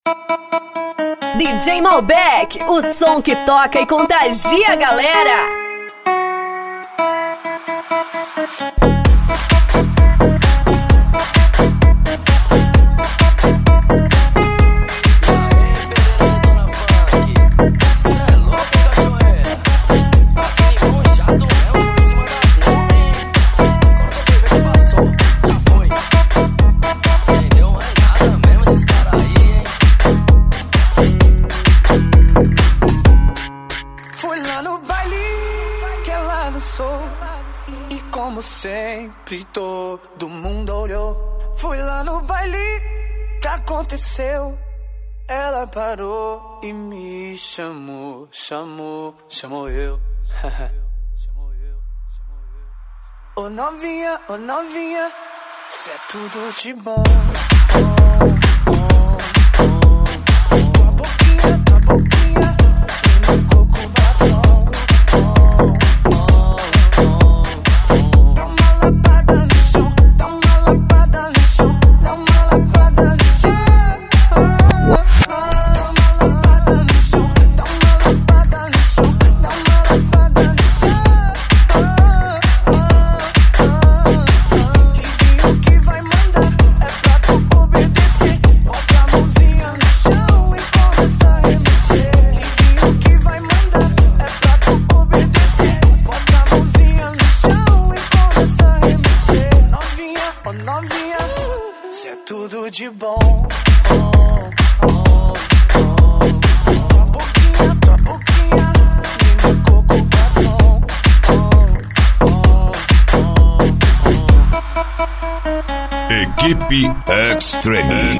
DJ Malbec, o som que toca e contagia a galera. Sempre todo mundo olhou. Fui lá no baile, que aconteceu? Ela parou e me chamou, chamou eu. Ô novinha, cê é tudo de bom. Tua boquinha, e meu coco batom. De bom, tua boquinha, e meu coco batom. Equipe Extreme.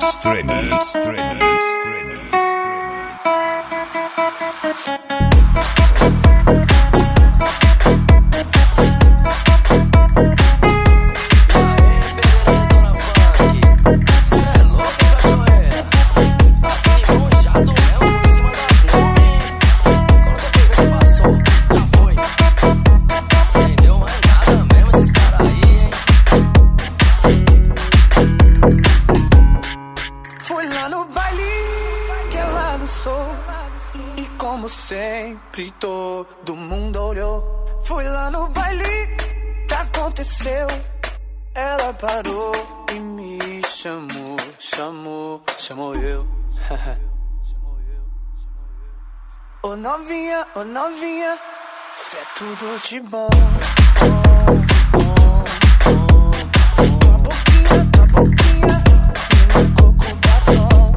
Sempre todo mundo olhou. Fui lá no baile, que aconteceu? Ela parou e me chamou eu. Ô novinha, cê é tudo de bom. Tua boquinha, e meu coco batom.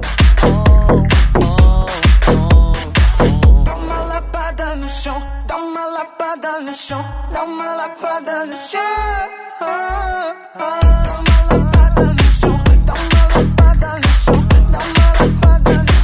Dá uma lapada no chão, dá uma lapada no chão. Dá uma lapada no chão, dá uma lapada no chão, dá uma lapada no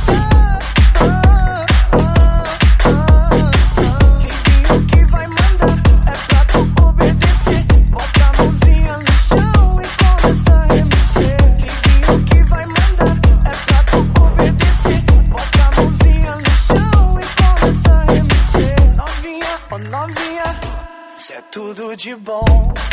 chão. Livinho que vai mandar, é pra tu obedecer. Bota a mãozinha no chão e começa a remexer. Livinho que vai mandar, é pra tu obedecer. Bota a mãozinha no chão e começa a remexer. Novinha, cê é tudo de bom.